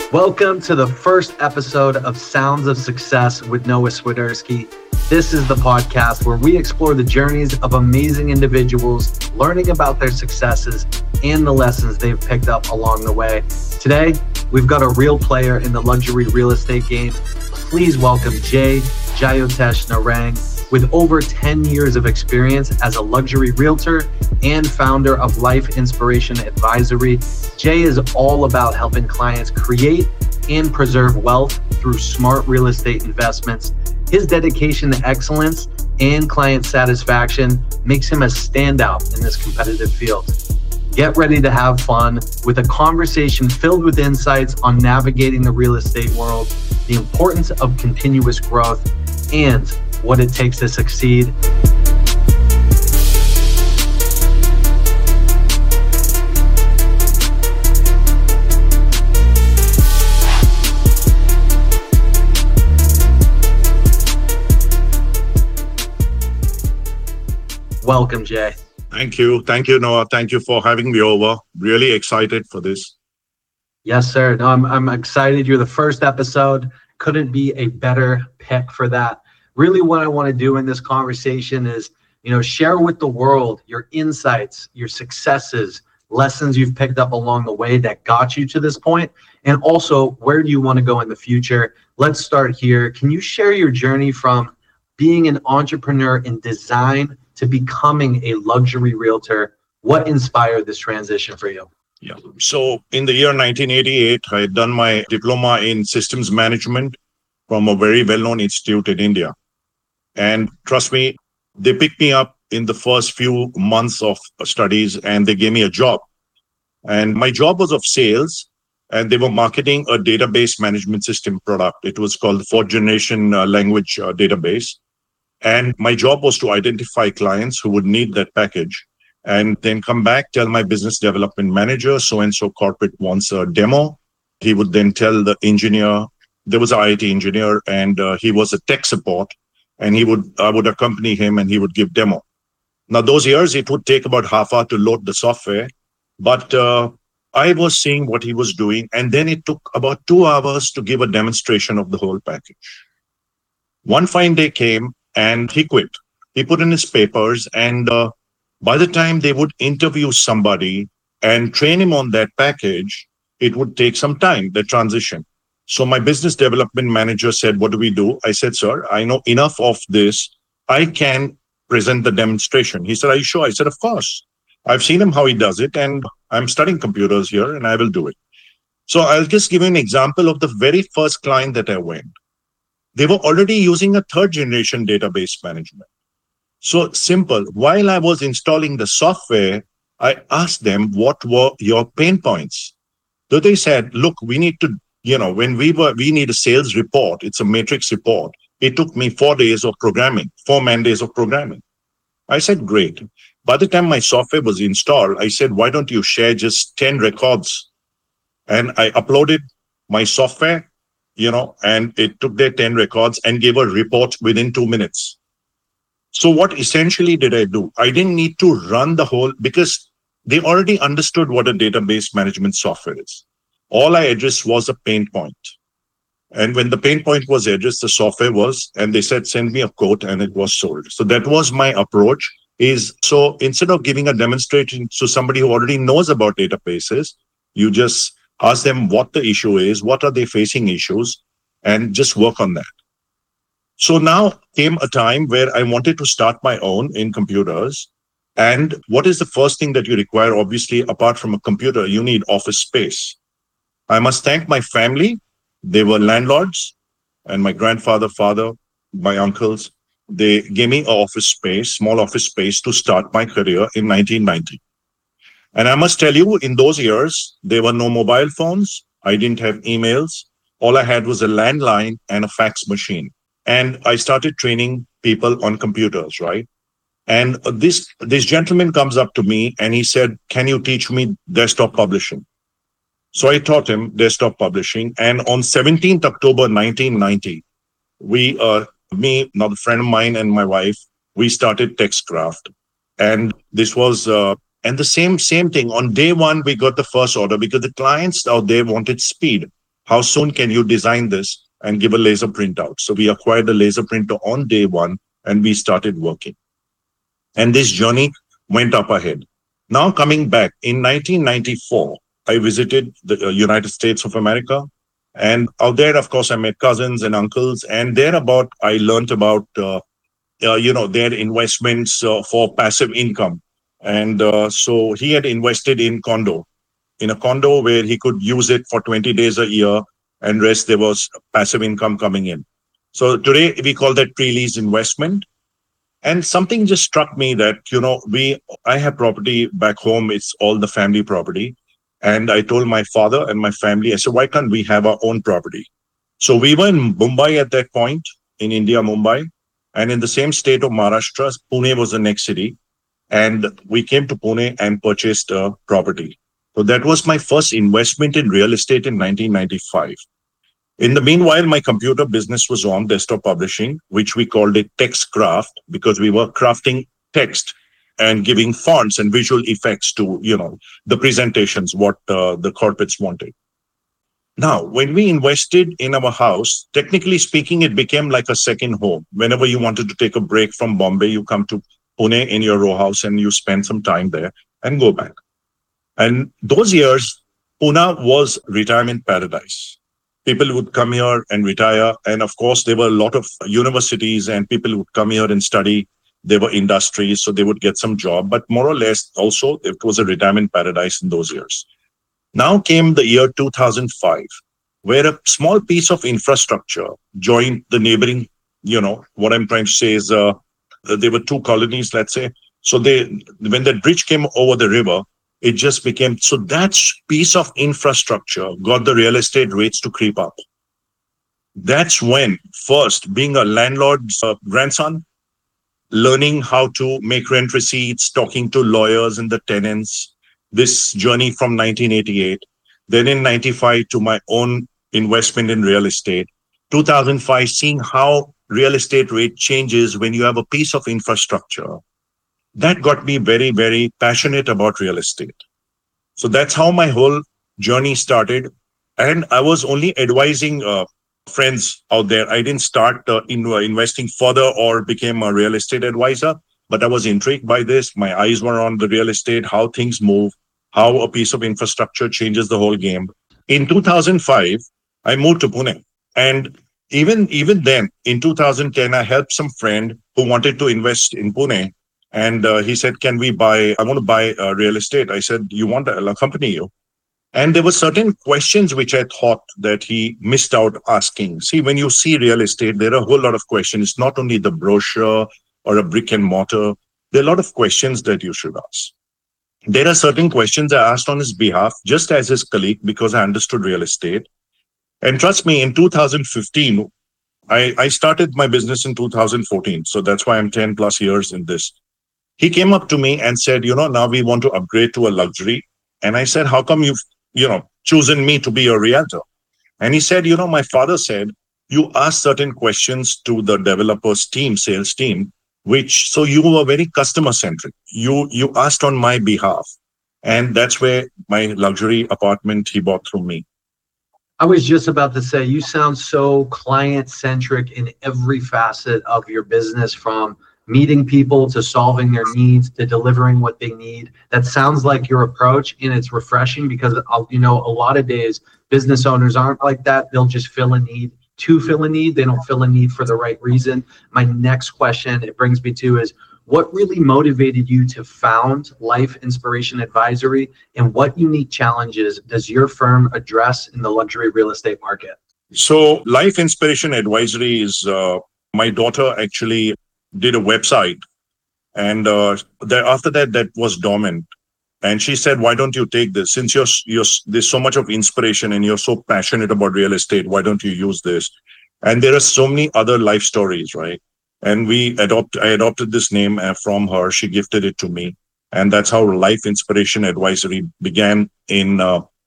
Welcome to the first episode of Sounds of Success with Noah Swiderski. This is the podcast where we explore the journeys of amazing individuals, learning about their successes and the lessons they've picked up along the way. Today, we've got a real player in the luxury real estate game. Please welcome Jay Jayotesh Narang. With over 10 years of experience as a luxury realtor and founder of Life Inspiration Advisory, Jay is all about helping clients create and preserve wealth through smart real estate investments. His dedication to excellence and client satisfaction makes him a standout in this competitive field. Get ready to have fun with a conversation filled with insights on navigating the real estate world, the importance of continuous growth, and what it takes to succeed. Welcome, Jay. Thank you. Thank you, Noah. Thank you for having me over. Really excited for this. Yes, sir. No, I'm excited. You're the first episode. Couldn't be a better pick for that. Really what I want to do in this conversation is, share with the world your insights, your successes, lessons you've picked up along the way that got you to this point, and also where do you want to go in the future. Let's start here. Can you share your journey from being an entrepreneur in design to becoming a luxury realtor? What inspired this transition for you? Yeah. So in the year 1988, I had done my diploma in systems management from a very well-known institute in India. And trust me, they picked me up in the first few months of studies and they gave me a job. And my job was of sales, and they were marketing a database management system product. It was called the fourth generation language database. And my job was to identify clients who would need that package and then come back, tell my business development manager, so-and-so corporate wants a demo. He would then tell the engineer, there was an IT engineer, and he was a tech support. And I would accompany him and he would give demo. Now, those years, it would take about half hour to load the software. But I was seeing what he was doing. And then it took about 2 hours to give a demonstration of the whole package. One fine day came and he quit. He put in his papers. And by the time they would interview somebody and train him on that package, it would take some time, the transition. So my business development manager said, what do we do? I said, sir, I know enough of this. I can present the demonstration. He said, are you sure? I said, of course. I've seen him how he does it, and I'm studying computers here and I will do it. So I'll just give you an example of the very first client that I went. They were already using a third generation database management. So simple. While I was installing the software, I asked them, what were your pain points? So they said, look, we need to when we need a sales report, it's a matrix report. It took me 4 days of programming, 4 man days of programming. I said, great. By the time my software was installed, I said, why don't you share just 10 records? And I uploaded my software, and it took their 10 records and gave a report within 2 minutes. So what essentially did I do? I didn't need to run the whole, because they already understood what a database management software is. All I addressed was a pain point. And when the pain point was addressed, the software was, and they said, send me a quote, and it was sold. So that was my approach. So instead of giving a demonstration to somebody who already knows about databases, you just ask them what the issue is, what are they facing issues, and just work on that. So now came a time where I wanted to start my own in computers. And what is the first thing that you require? Obviously, apart from a computer, you need office space. I must thank my family. They were landlords, and my grandfather, father, my uncles, they gave me an office space, small office space to start my career in 1990. And I must tell you, in those years, there were no mobile phones. I didn't have emails. All I had was a landline and a fax machine. And I started training people on computers, right? And this gentleman comes up to me and he said, can you teach me desktop publishing? So I taught him desktop publishing. And on 17th October 1990, me, another friend of mine and my wife, we started TextCraft. And this was, and the same thing. On day one, we got the first order because the clients out there wanted speed. How soon can you design this and give a laser printout? So we acquired the laser printer on day one and we started working. And this journey went up ahead. Now coming back, in 1994, I visited the United States of America. And out there, of course, I met cousins and uncles. And thereabout, I learned about, their investments for passive income. And so he had invested in a condo where he could use it for 20 days a year and rest there was passive income coming in. So today we call that pre-lease investment. And something just struck me that, I have property back home. It's all the family property. And I told my father and my family, I said, why can't we have our own property? So we were in Mumbai at that point, in India, Mumbai. And in the same state of Maharashtra, Pune was the next city. And we came to Pune and purchased a property. So that was my first investment in real estate in 1995. In the meanwhile, my computer business was on, desktop publishing, which we called it TextCraft, because we were crafting text and giving fonts and visual effects to, the presentations, what the corporates wanted. Now, when we invested in our house, technically speaking, it became like a second home. Whenever you wanted to take a break from Bombay, you come to Pune in your row house and you spend some time there and go back. And those years, Pune was retirement paradise. People would come here and retire. And of course, there were a lot of universities and people would come here and study. There were industries, so they would get some job. But more or less, also, it was a retirement paradise in those years. Now came the year 2005, where a small piece of infrastructure joined the neighboring, what I'm trying to say is there were two colonies, let's say. So when that bridge came over the river, it just became, so that piece of infrastructure got the real estate rates to creep up. That's when, first, being a landlord's grandson, learning how to make rent receipts, talking to lawyers and the tenants, this journey from 1988, then in 95 to my own investment in real estate, 2005, seeing how real estate rate changes when you have a piece of infrastructure. That got me very, very passionate about real estate. So that's how my whole journey started. And I was only advising friends out there. I didn't start investing further or became a real estate advisor, but I was intrigued by this. My eyes were on the real estate, how things move, how a piece of infrastructure changes the whole game. In 2005, I moved to Pune. And even then, in 2010, I helped some friend who wanted to invest in Pune. And he said, I want to buy real estate. I said, you want to accompany you? And there were certain questions which I thought that he missed out asking. See, when you see real estate, there are a whole lot of questions. It's not only the brochure or a brick and mortar. There are a lot of questions that you should ask. There are certain questions I asked on his behalf, just as his colleague, because I understood real estate. And trust me, in 2015, I started my business in 2014. So that's why I'm 10 plus years in this. He came up to me and said, now we want to upgrade to a luxury. And I said, how come you've, chosen me to be a realtor? And he said, my father said, you asked certain questions to the developers team, sales team, so you were very customer centric. You asked on my behalf. And that's where my luxury apartment he bought through me. I was just about to say, you sound so client centric in every facet of your business, from meeting people to solving their needs to delivering what they need. That sounds like your approach, and it's refreshing because, a lot of days business owners aren't like that. They'll just fill a need to fill a need. They don't fill a need for the right reason. My next question it brings me to is, what really motivated you to found Life Inspiration Advisory, and what unique challenges does your firm address in the luxury real estate market? So Life Inspiration Advisory is my daughter actually did a website, and after that was dormant. And she said, why don't you take this? Since there's so much of inspiration and you're so passionate about real estate, why don't you use this? And there are so many other life stories, right? And I adopted this name from her. She gifted it to me. And that's how Life Inspiration Advisory began in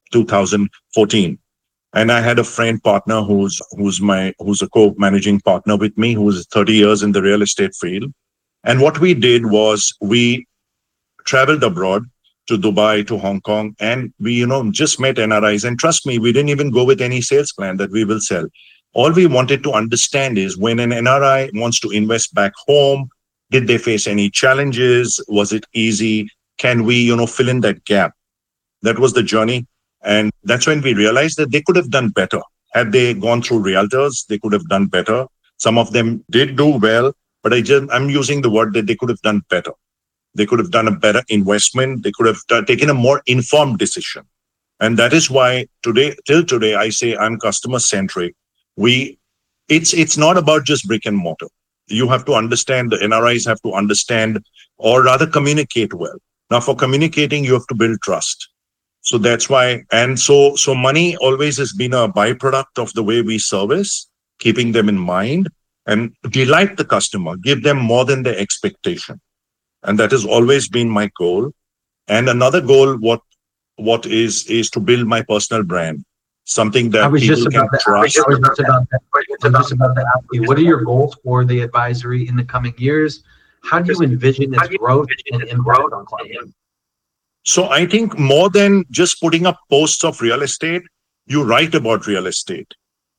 2014. And I had a friend partner who's a co-managing partner with me, who's 30 years in the real estate field. And what we did was we traveled abroad to Dubai, to Hong Kong. And we, just met NRIs. And trust me, we didn't even go with any sales plan that we will sell. All we wanted to understand is when an NRI wants to invest back home, did they face any challenges? Was it easy? Can we, fill in that gap? That was the journey. And that's when we realized that they could have done better. Had they gone through realtors, they could have done better. Some of them did do well, but I'm using the word that they could have done better. They could have done a better investment. They could have taken a more informed decision. And that is why till today, I say I'm customer centric. It's not about just brick and mortar. You have to understand, the NRIs have to understand, or rather communicate well. Now, for communicating, you have to build trust. So that's why, and so money always has been a byproduct of the way we service, keeping them in mind and delight the customer, give them more than their expectation. And that has always been my goal. And another goal, what is to build my personal brand, something that people can trust. I was just about to ask you, what are your goals for the advisory in the coming years? How do you envision its growth and impact on clients? So I think more than just putting up posts of real estate, you write about real estate.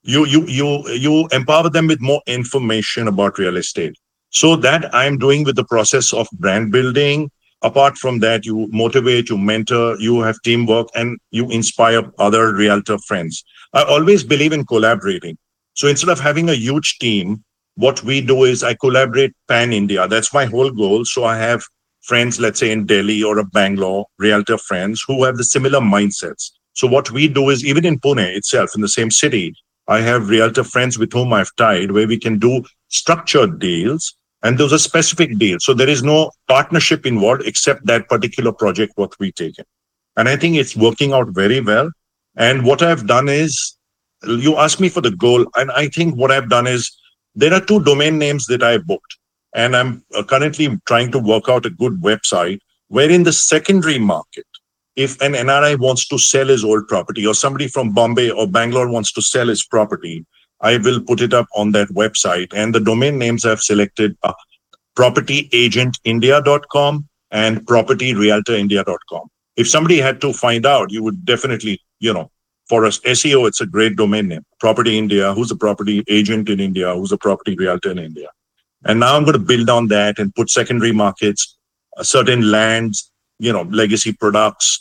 You empower them with more information about real estate. So that I'm doing with the process of brand building. Apart from that, you motivate, you mentor, you have teamwork, and you inspire other realtor friends. I always believe in collaborating. So instead of having a huge team, what we do is I collaborate pan-India. That's my whole goal. So I have friends, let's say in Delhi or Bangalore, realtor friends who have the similar mindsets. So what we do is even in Pune itself, in the same city, I have realtor friends with whom I've tied where we can do structured deals. And those are specific deals. So there is no partnership involved except that particular project, what we take in. And I think it's working out very well. And what I've done is, you asked me for the goal. And I think what I've done is, there are 2 domain names that I booked. And I'm currently trying to work out a good website where in the secondary market, if an NRI wants to sell his old property or somebody from Bombay or Bangalore wants to sell his property, I will put it up on that website. And the domain names I've selected are propertyagentindia.com and propertyrealtorindia.com. If somebody had to find out, you would definitely, for us, SEO, it's a great domain name. Property India, who's a property agent in India, who's a property realtor in India. And now I'm going to build on that and put secondary markets, certain lands, legacy products,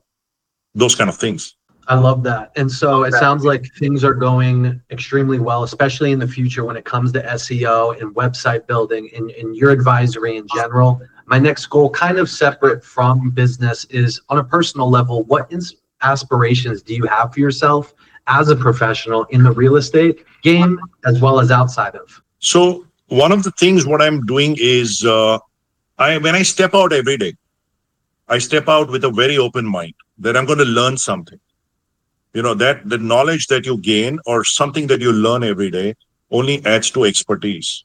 those kind of things. I love that. And so it sounds like things are going extremely well, especially in the future when it comes to SEO and website building and your advisory in general. My next goal, kind of separate from business, is on a personal level, what aspirations do you have for yourself as a professional in the real estate game as well as outside of? So one of the things what I'm doing is when I step out every day, I step out with a very open mind that I'm going to learn something. That the knowledge that you gain or something that you learn every day only adds to expertise.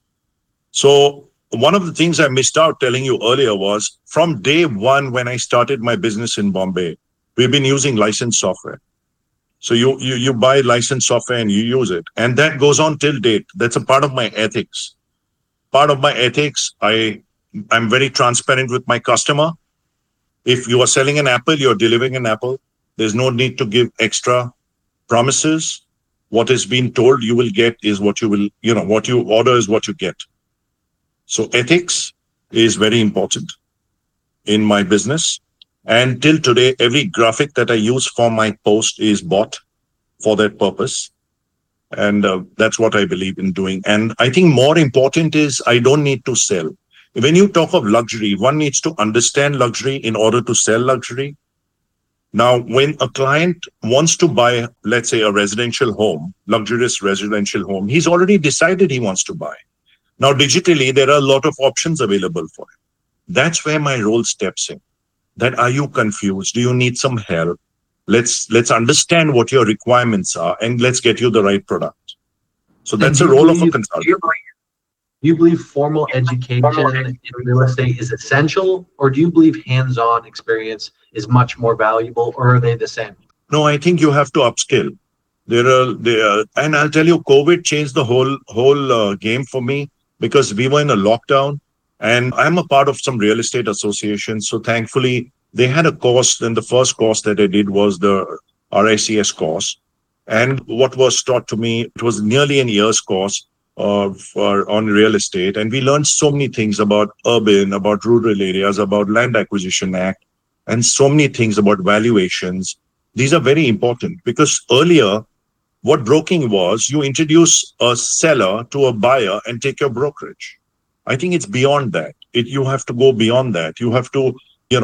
So one of the things I missed out telling you earlier was from day one, when I started my business in Bombay, we've been using licensed software. So you buy licensed software and you use it. And that goes on till date. That's a part of my ethics. Part of my ethics, I'm very transparent with my customer. If you are selling an apple, you're delivering an apple. There's no need to give extra promises. What is being told you will get is what you will, what you order is what you get. So ethics is very important in my business. And till today, every graphic that I use for my post is bought for that purpose. And that's what I believe in doing. And I think more important is I don't need to sell. When you talk of luxury, one needs to understand luxury in order to sell luxury. Now, when a client wants to buy, let's say, a residential home, luxurious residential home, he's already decided he wants to buy. Now, digitally, there are a lot of options available for him. That's where my role steps in. That are you confused? Do you need some help? Let's understand what your requirements are and let's get you the right product. So that's the role of a consultant. Do you believe formal education in real estate is essential, or do you believe hands-on experience is much more valuable, or are they the same? No, I think you have to upskill. And I'll tell you, COVID changed the whole game for me because we were in a lockdown, and I'm a part of some real estate associations. So thankfully, they had a course. Then the first course that I did was the RICS course. And what was taught to me, it was nearly a year's course on real estate. And we learned so many things about urban, about rural areas, about Land Acquisition Act, and so many things about valuations. These are very important because earlier, what broking was, you introduce a seller to a buyer and take your brokerage. I think it's beyond that. You have to go beyond that. You have to,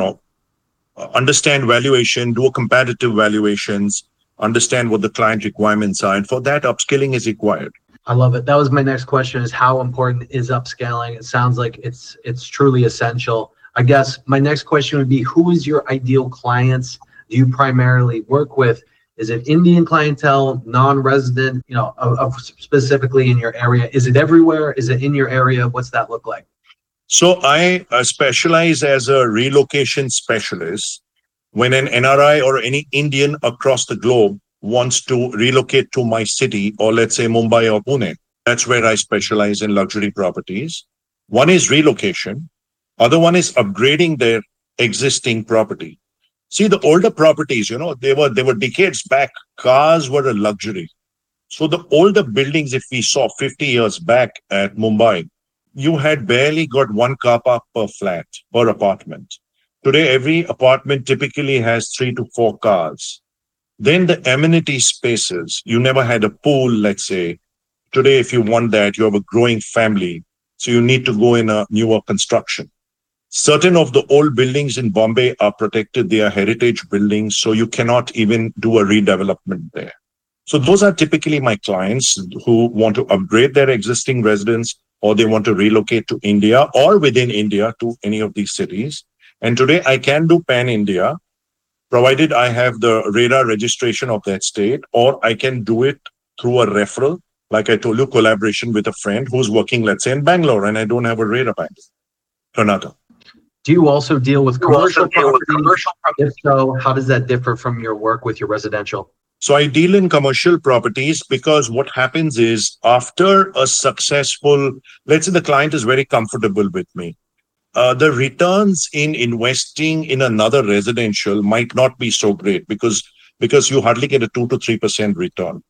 understand valuation, do a comparative valuations, understand what the client requirements are. And for that, upskilling is required. I love it. That was my next question, is how important is upscaling? It sounds like it's truly essential. I guess my next question would be, who is your ideal clients do you primarily work with? Is it Indian clientele, non-resident, specifically in your area? Is it everywhere? Is it in your area? What's that look like? So I specialize as a relocation specialist. When an NRI or any Indian across the globe wants to relocate to my city, or let's say Mumbai or Pune, that's where I specialize in luxury properties. One is relocation. Other one is upgrading their existing property. See, the older properties, they were decades back. Cars were a luxury. So the older buildings, if we saw 50 years back at Mumbai, you had barely got one car park per flat, per apartment. Today, every apartment typically has 3 to 4 cars. Then the amenity spaces, you never had a pool, let's say. Today, if you want that, you have a growing family. So you need to go in a newer construction. Certain of the old buildings in Bombay are protected. They are heritage buildings, so you cannot even do a redevelopment there. So those are typically my clients who want to upgrade their existing residence, or they want to relocate to India or within India to any of these cities. And today I can do pan-India, provided I have the RERA registration of that state, or I can do it through a referral. Like I told you, collaboration with a friend who's working, let's say, in Bangalore, and I don't have a RERA bank. Karnataka. Do you also deal with commercial properties? If so, how does that differ from your work with your residential? So I deal in commercial properties because what happens is after a successful, let's say the client is very comfortable with me. The returns in investing in another residential might not be so great because you hardly get a 2 to 3% return.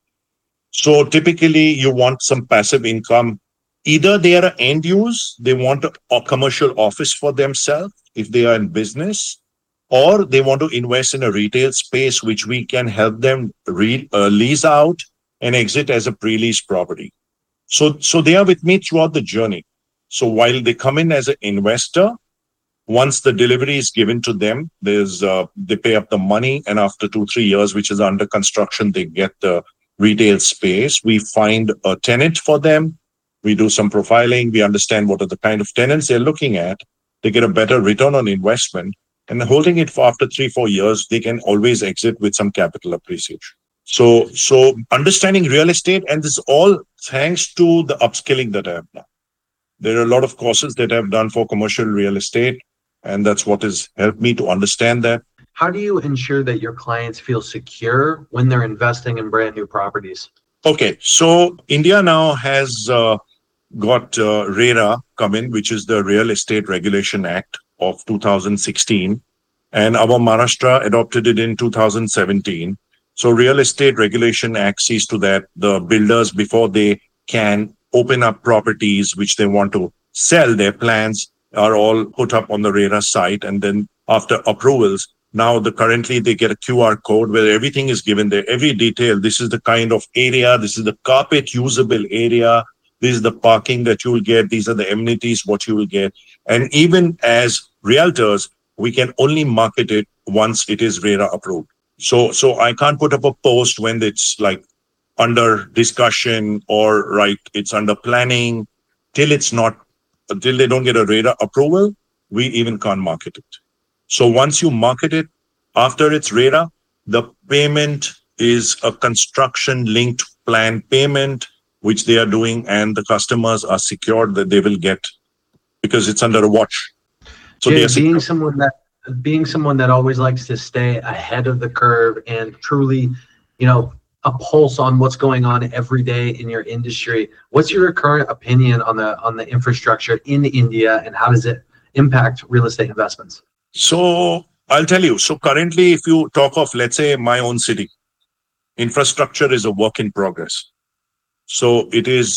So typically you want some passive income. Either they are an end use, they want a commercial office for themselves if they are in business, or they want to invest in a retail space, which we can help them lease out and exit as a pre-lease property. So they are with me throughout the journey. So while they come in as an investor, once the delivery is given to them, they pay up the money, and after 2-3 years, which is under construction, they get the retail space. We find a tenant for them. We do some profiling. We understand what are the kind of tenants they're looking at. They get a better return on investment. And holding it for after 3-4 years, they can always exit with some capital appreciation. So understanding real estate, and this is all thanks to the upskilling that I have done. There are a lot of courses that I've done for commercial real estate, and that's what has helped me to understand that. How do you ensure that your clients feel secure when they're investing in brand new properties? Okay, so India now has got RERA come in, which is the Real Estate Regulation Act of 2016, and our Maharashtra adopted it in 2017. So Real Estate Regulation Act sees to that the builders, before they can open up properties which they want to sell, their plans are all put up on the RERA site, and then after approvals, now currently they get a QR code where everything is given there, every detail. This is the kind of area, this is the carpet usable area, this is the parking that you will get, these are the amenities what you will get. And even as realtors, we can only market it once it is RERA approved. So I can't put up a post when it's like under discussion or it's under planning till they don't get a RERA approval. We even can't market it. So once you market it, after it's RERA, the payment is a construction linked plan payment, which they are doing, and the customers are secured that they will get because it's under a watch. So Jay, being someone that always likes to stay ahead of the curve and truly, a pulse on what's going on every day in your industry, what's your current opinion on the infrastructure in India, and how does it impact real estate investments? So I'll tell you. So currently, if you talk of, let's say, my own city, infrastructure is a work in progress. So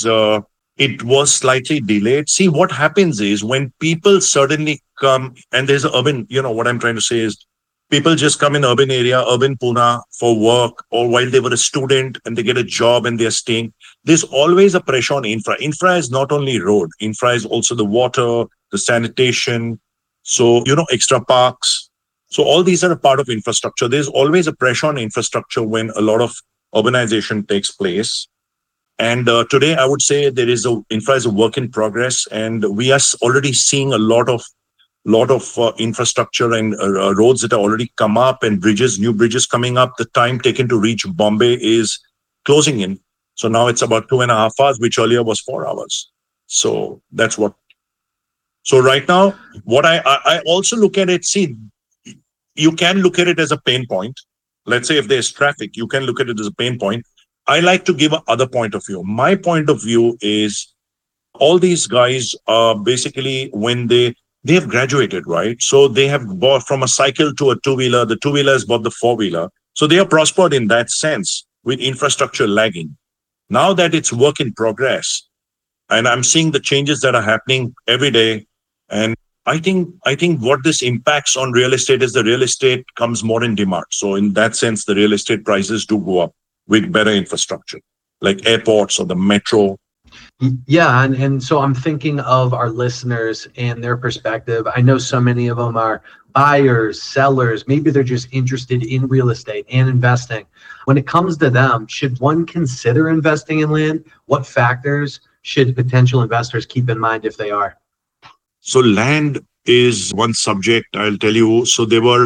it was slightly delayed. See, what happens is when people suddenly come and there's an urban, what I'm trying to say is people just come in urban area, urban Pune for work, or while they were a student and they get a job and they're staying. There's always a pressure on infra. Infra is not only road, infra is also the water, the sanitation. So, extra parks. So all these are a part of infrastructure. There's always a pressure on infrastructure when a lot of urbanization takes place. And today, I would say infra is a work in progress, and we are already seeing a lot of infrastructure and roads that are already come up, and new bridges coming up. The time taken to reach Bombay is closing in. So now it's about 2.5 hours, which earlier was 4 hours. So that's what. So right now, what I also look at it. See, you can look at it as a pain point. Let's say if there's traffic, you can look at it as a pain point. I like to give another point of view. My point of view is all these guys are basically when they have graduated, right? So they have bought from a cycle to a two-wheeler. The two-wheeler has bought the four-wheeler. So they are prospered in that sense with infrastructure lagging. Now that it's work in progress, and I'm seeing the changes that are happening every day. And I think what this impacts on real estate is the real estate comes more in demand. So in that sense, the real estate prices do go up with better infrastructure, like airports or the metro. Yeah, and so I'm thinking of our listeners and their perspective. I know so many of them are buyers, sellers. Maybe they're just interested in real estate and investing. When it comes to them, should one consider investing in land? What factors should potential investors keep in mind if they are? So land is one subject, I'll tell you. So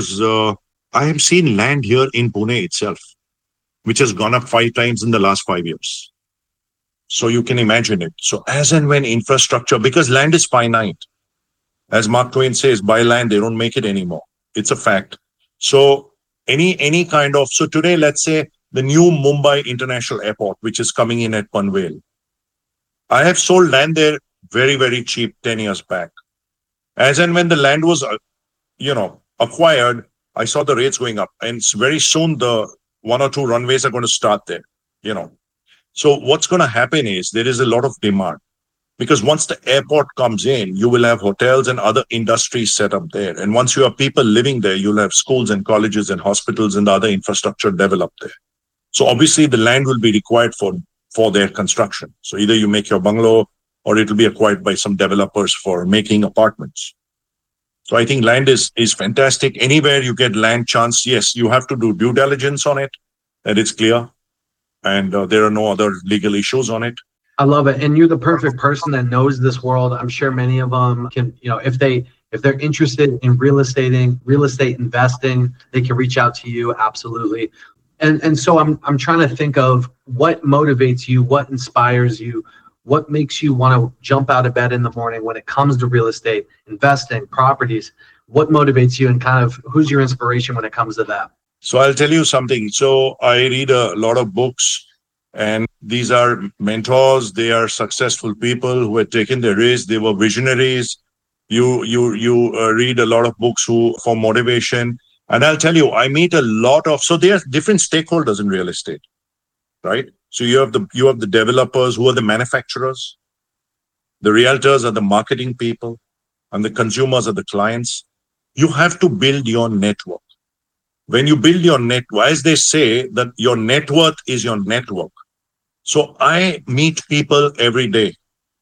I have seen land here in Pune itself, which has gone up 5 times in the last 5 years. So you can imagine it. So as and when infrastructure, because land is finite, as Mark Twain says, buy land, they don't make it anymore. It's a fact. So any kind of, so today, let's say the new Mumbai International Airport, which is coming in at Panvel. I have sold land there very, very cheap 10 years back. As and when the land was, acquired, I saw the rates going up, and very soon the 1 or 2 runways are going to start there, So what's going to happen is there is a lot of demand, because once the airport comes in, you will have hotels and other industries set up there. And once you have people living there, you'll have schools and colleges and hospitals and the other infrastructure developed there. So obviously the land will be required for their construction. So either you make your bungalow or it will be acquired by some developers for making apartments. So I think land is fantastic. Anywhere you get land chance, yes, you have to do due diligence on it, that it's clear. And there are no other legal issues on it. I love it. And you're the perfect person that knows this world. I'm sure many of them can, if they're interested in real estate investing, they can reach out to you. Absolutely. And so I'm trying to think of what motivates you, what inspires you, what makes you want to jump out of bed in the morning when it comes to real estate, investing, properties. What motivates you, and kind of who's your inspiration when it comes to that? So I'll tell you something. So I read a lot of books, and these are mentors. They are successful people who had taken their risk. They were visionaries. You read a lot of books for motivation. And I'll tell you, I meet a lot of, so there are different stakeholders in real estate, right? So you have the developers who are the manufacturers. The realtors are the marketing people, and the consumers are the clients. You have to build your network. When you build your network, as they say, that your net worth is your network. So I meet people every day.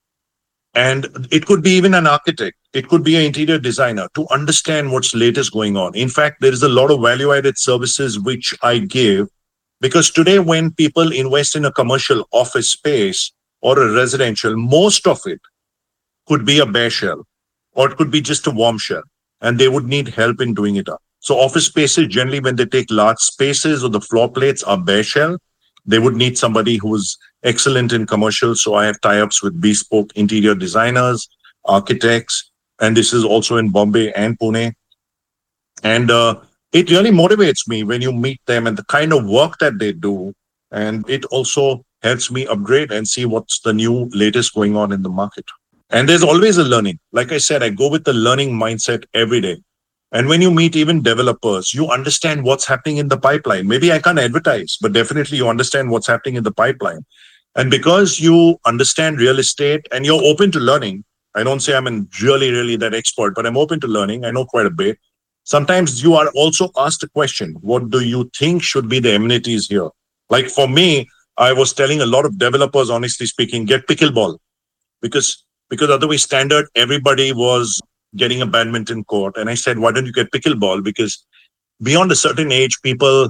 And it could be even an architect. It could be an interior designer to understand what's latest going on. In fact, there is a lot of value-added services which I give, because today when people invest in a commercial office space or a residential, most of it could be a bare shell, or it could be just a warm shell, and they would need help in doing it up. So office spaces, generally when they take large spaces or the floor plates are bare shell, they would need somebody who's excellent in commercial. So I have tie-ups with bespoke interior designers, architects, and this is also in Bombay and Pune. And it really motivates me when you meet them and the kind of work that they do. And it also helps me upgrade and see what's the new latest going on in the market. And there's always a learning. Like I said, I go with the learning mindset every day. And when you meet even developers, you understand what's happening in the pipeline. Maybe I can't advertise, but definitely you understand what's happening in the pipeline. And because you understand real estate and you're open to learning, I don't say I'm really that expert, but I'm open to learning. I know quite a bit. Sometimes you are also asked a question, what do you think should be the amenities here? Like for me, I was telling a lot of developers, honestly speaking, get pickleball because otherwise standard, everybody was getting a badminton court. And I said, why don't you get pickleball? Because beyond a certain age, people,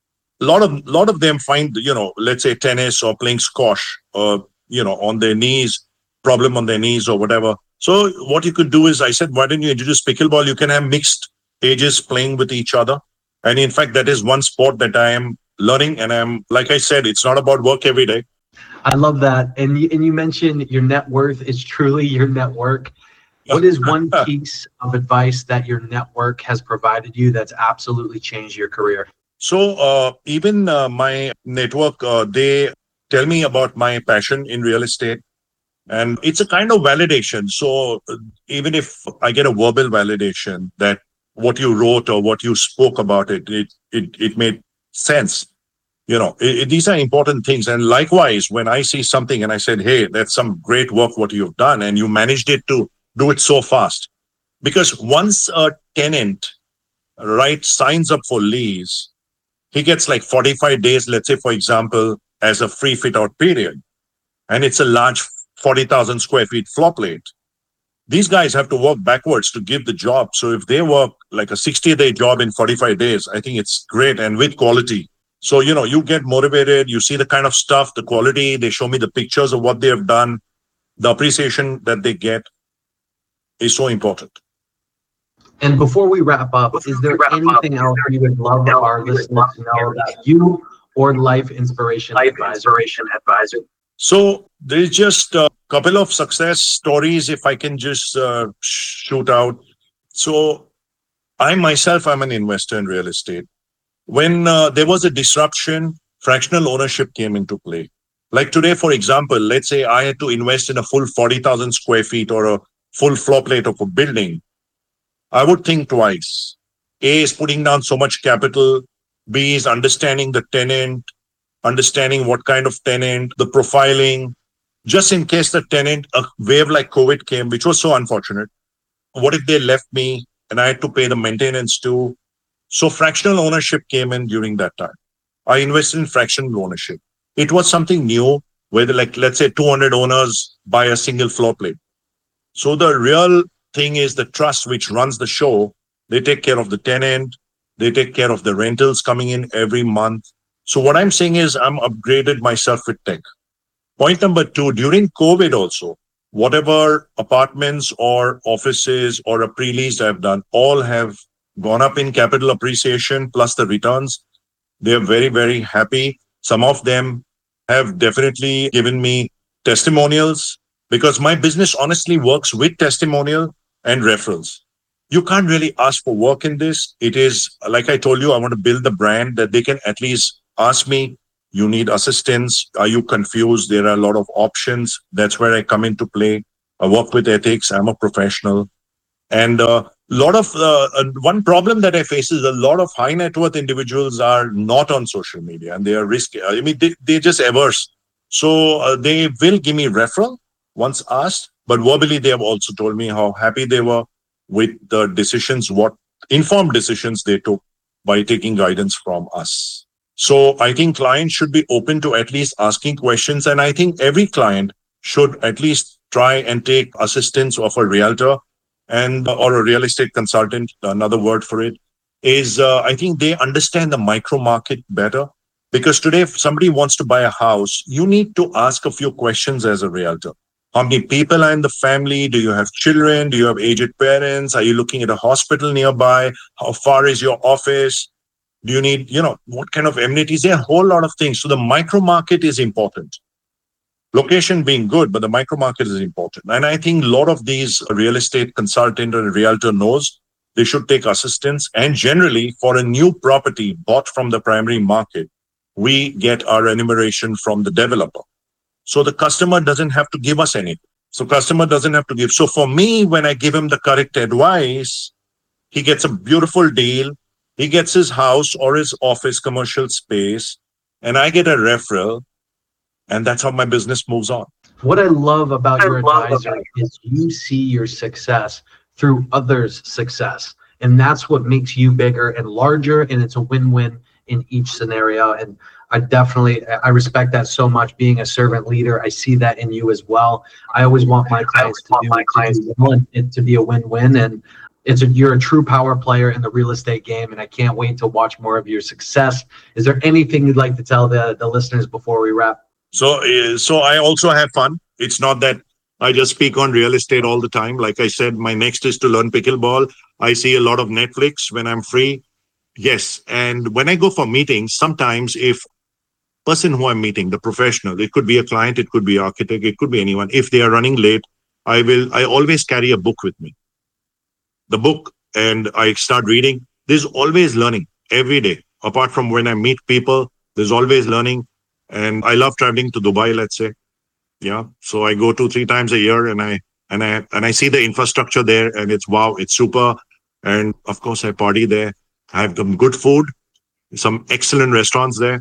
lot of them find, let's say tennis or playing squash or, on their knees, problem on their knees or whatever. So what you could do is I said, why don't you introduce pickleball? You can have mixed ages playing with each other. And in fact, that is one sport that I am learning. And I'm, like I said, it's not about work every day. I love that. And you mentioned your net worth is truly your network. What is one piece of advice that your network has provided you that's absolutely changed your career? So even my network, they tell me about my passion in real estate. And it's a kind of validation. So even if I get a verbal validation that what you wrote or what you spoke about it made sense. These are important things. And likewise, when I see something and I said, hey, that's some great work, what you've done, and you managed it to do it so fast. Because once a tenant, signs up for lease, he gets like 45 days, let's say, for example, as a free fit out period. And it's a large 40,000 square feet floor plate. These guys have to work backwards to give the job. So if they work like a 60-day job in 45 days, I think it's great and with quality. So, you get motivated, you see the kind of stuff, the quality, they show me the pictures of what they have done, the appreciation that they get is so important. And before we wrap up, is there anything else you would love our listeners to know about you or Life Inspiration Advisor? So there's just a couple of success stories, if I can just shoot out. So I'm an investor in real estate. When there was a disruption, fractional ownership came into play. Like today, for example, let's say I had to invest in a full 40,000 square feet or a full floor plate of a building. I would think twice. A is putting down so much capital. B is understanding the tenant, understanding what kind of tenant, the profiling, just in case the tenant, a wave like COVID came, which was so unfortunate. What if they left me and I had to pay the maintenance too? So fractional ownership came in during that time. I invested in fractional ownership. It was something new where let's say 200 owners buy a single floor plate. So the real thing is the trust which runs the show. They take care of the tenant. They take care of the rentals coming in every month. So what I'm saying is I'm upgraded myself with tech. Point number 2, during COVID also, whatever apartments or offices or a pre-lease I've done, all have gone up in capital appreciation plus the returns. They're very, very happy. Some of them have definitely given me testimonials because my business honestly works with testimonial and referrals. You can't really ask for work in this. It is, like I told you, I want to build the brand that they can at least ask me, you need assistance? Are you confused? There are a lot of options. That's where I come into play. I work with ethics. I'm a professional. And one problem that I face is a lot of high net worth individuals are not on social media and they are risky. I mean, they're just averse. So they will give me referral once asked, but verbally they have also told me how happy they were with the decisions, what informed decisions they took by taking guidance from us. So I think clients should be open to at least asking questions. And I think every client should at least try and take assistance of a realtor or a real estate consultant. Another word for it is I think they understand the micro market better. Because today, if somebody wants to buy a house, you need to ask a few questions as a realtor. How many people are in the family? Do you have children? Do you have aged parents? Are you looking at a hospital nearby? How far is your office? Do you need, what kind of amenities? There are a whole lot of things. So the micro market is important. Location being good, but the micro market is important. And I think a lot of these real estate consultant or realtor knows they should take assistance. And generally, for a new property bought from the primary market, we get our remuneration from the developer. So the customer doesn't have to give us anything. So customer doesn't have to give. So for me, when I give him the correct advice, He gets a beautiful deal. He gets his house or his office commercial space, and I get a referral. And that's how my business moves on. What I love about your advisor is you see your success through others' success. And that's what makes you bigger and larger. And it's a win-win in each scenario. And I respect that so much. Being a servant leader, I see that in you as well. I always want my clients to be a win-win. And you're a true power player in the real estate game. And I can't wait to watch more of your success. Is there anything you'd like to tell the listeners before we wrap? So I also have fun. It's not that I just speak on real estate all the time. Like I said, my next is to learn pickleball. I see a lot of Netflix when I'm free. Yes. And when I go for meetings, sometimes if person who I'm meeting, the professional, it could be a client, it could be architect, it could be anyone. If they are running late, I always carry a book with me. The book, and I start reading. There's always learning every day. Apart from when I meet people, there's always learning. And I love traveling to Dubai, let's say. Yeah. So I go 2-3 times a year and I see the infrastructure there, and it's wow, it's super. And of course I party there. I have some good food, some excellent restaurants there.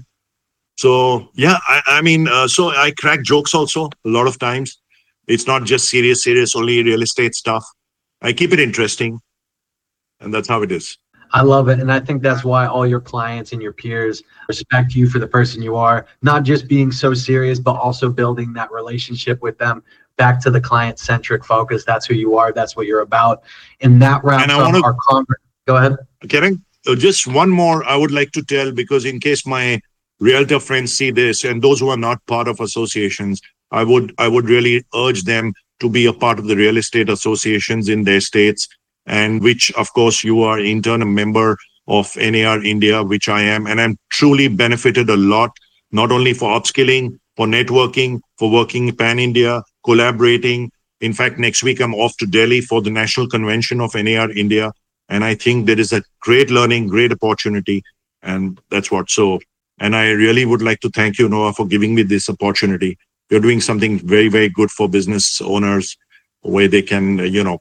So yeah, so I crack jokes also a lot of times. It's not just serious, only real estate stuff. I keep it interesting, and that's how it is. I love it. And I think that's why all your clients and your peers respect you for the person you are, not just being so serious, but also building that relationship with them. Back to the client-centric focus. That's who you are. That's what you're about. And that wraps up our conference. Go ahead. Kiran, just one more I would like to tell, because in case my realtor friends see this and those who are not part of associations, I would really urge them to be a part of the real estate associations in their states, and which, of course, you are in turn a member of NAR India, which I am. And I'm truly benefited a lot, not only for upskilling, for networking, for working pan-India, collaborating. In fact, next week, I'm off to Delhi for the National Convention of NAR India. And I think there is a great learning, great opportunity. And that's what. And I really would like to thank you, Noah, for giving me this opportunity. You're doing something very, very good for business owners, where they can,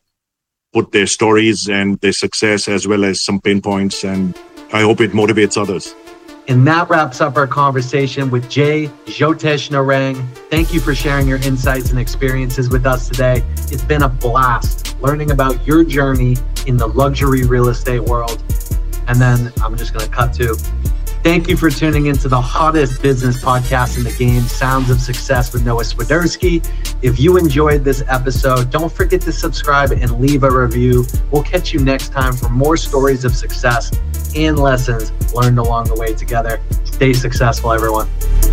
put their stories and their success as well as some pain points. And I hope it motivates others. And that wraps up our conversation with Jay Jyotish Narang. Thank you for sharing your insights and experiences with us today. It's been a blast learning about your journey in the luxury real estate world. And then I'm just going to cut to, thank you for tuning into the hottest business podcast in the game, Sounds of Success with Noah Swiderski. If you enjoyed this episode, don't forget to subscribe and leave a review. We'll catch you next time for more stories of success and lessons learned along the way together. Stay successful, everyone.